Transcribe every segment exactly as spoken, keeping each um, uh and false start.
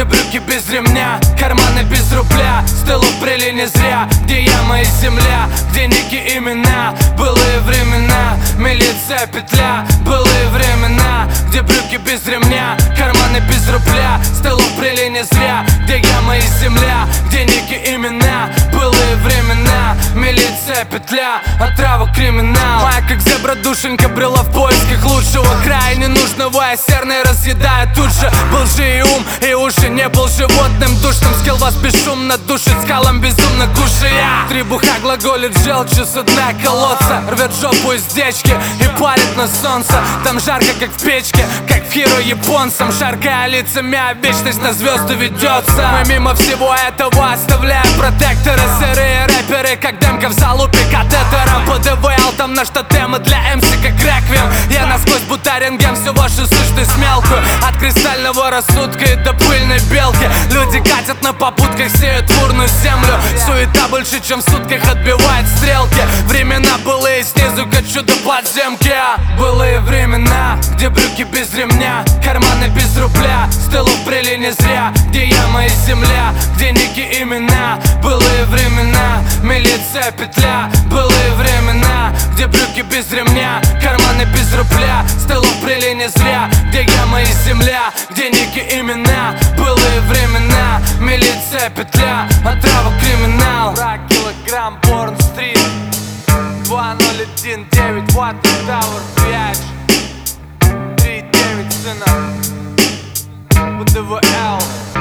где брюки без ремня, карманы без рубля, с тылу брели не зря, где яма и земля, где ники имена. Былые времена, милиция петля. Былые времена, где брюки без ремня, карманы без рубля, с тылу брели не зря, где яма и земля, где ники имена. Былые времена, милиция петля, отрава криминал. Моя как зебра душенька брела в поисках лучшего края ненужного, а серный разъедая тут же. Был же и ум, и уши, не был животным душным. Скилл вас бесшумно душит, скалам безумно кушая. Три буха глаголит желчью со дна колодца, рвет жопу из дечки и парит на солнце. Там жарко, как в печке, как в хиро японцам. Шаркая лицами, а вечность на звезды ведется. Мы мимо всего этого оставляем протекторы. Сырые рэперы, как демка в залупе катетером. По ДВЛ там на что темы для МС как реквием. Я насквозь будто рентген всю вашу сущность мелкую. От кристального рассудка и до пыльной белки. Люди катят на попутках, сеют бурную землю. Суета больше, чем в сутках отбивает стрелки. Времена былые, снизу качу до подземки. Былые времена, где брюки без ремня, карманы без рубля, с тылу брели не зря, где яма и земля, где ники имена. Былые времена, милиция петля. Былые времена, где брюки без ремня, карманы без рубля, с тылу брели не зря, где яма и земля, где ники имена. Былые времена, милиция петля, отрава криминал. Враг килограмм, Борн Стрит, два ноль один девять, Watt Tower пять три девять, сына по ДВЛ.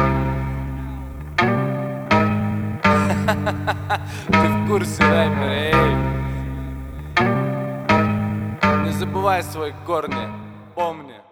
Ты в курсе, рэпер, эй? Не забывай свои корни, помни.